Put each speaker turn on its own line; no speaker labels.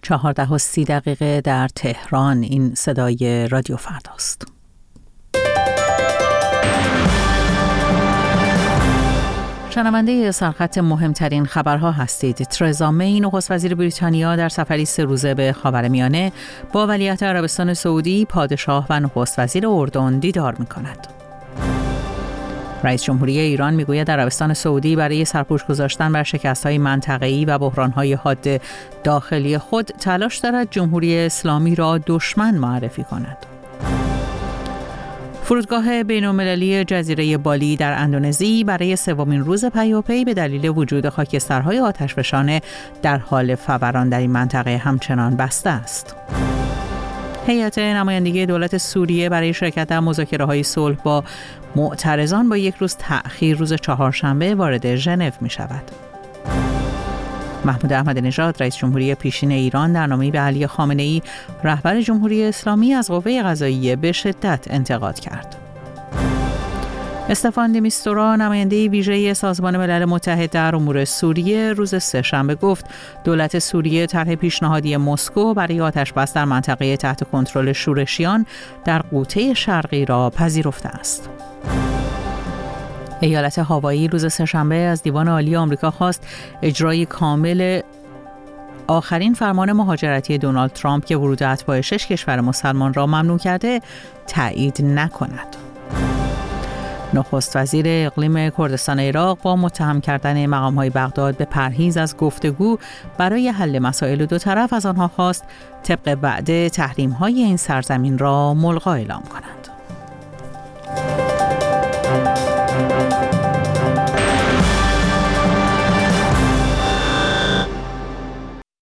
14:30 در تهران. این صدای رادیو فرداست. شنونده سرخط مهمترین خبرها هستید. ترزا می، نخست وزیر بریتانیا، در سفری 3 روزه به خاورمیانه با ولیعهد عربستان سعودی، پادشاه و نخست وزیر اردن دیدار می‌کند. رئیس جمهوری ایران میگوید عربستان سعودی برای سرپوش گذاشتن بر شکست‌های منطقه‌ای و بحران‌های حاد داخلی خود تلاش دارد جمهوری اسلامی را دشمن معرفی کند. فرودگاه بین‌المللی جزیره بالی در اندونزی برای 3مین روز پیاپی به دلیل وجود خاکسترهای آتشفشان در حال فوران در این منطقه همچنان بسته است. هیئت نمایندگی دولت سوریه برای شرکت در مذاکره‌های صلح با معترضان با 1 روز تأخیر روز چهارشنبه وارد ژنو می‌شود. محمود احمدی نژاد، رئیس جمهوری پیشین ایران، در نامه‌ای به علی خامنه‌ای رهبر جمهوری اسلامی از قوه قضاییه به شدت انتقاد کرد. استفان د میستورا، نماینده ویژه سازمان ملل متحد در امور سوریه، روز سه‌شنبه گفت دولت سوریه طرح پیشنهادی مسکو برای آتش‌بس در منطقه تحت کنترل شورشیان در غوطه شرقی را پذیرفته است. ایالت هاوایی روز سه‌شنبه از دیوان عالی آمریکا خواست اجرای کامل آخرین فرمان مهاجرتی دونالد ترامپ که ورود اتباع 6 کشور مسلمان را ممنوع کرده تایید نکند. نخست وزیر اقلیم کردستان عراق با متهم کردن مقام‌های بغداد به پرهیز از گفتگو برای حل مسائل دو طرف از آنها خواست طبق وعده تحریم‌های این سرزمین را ملغا اعلام کنند.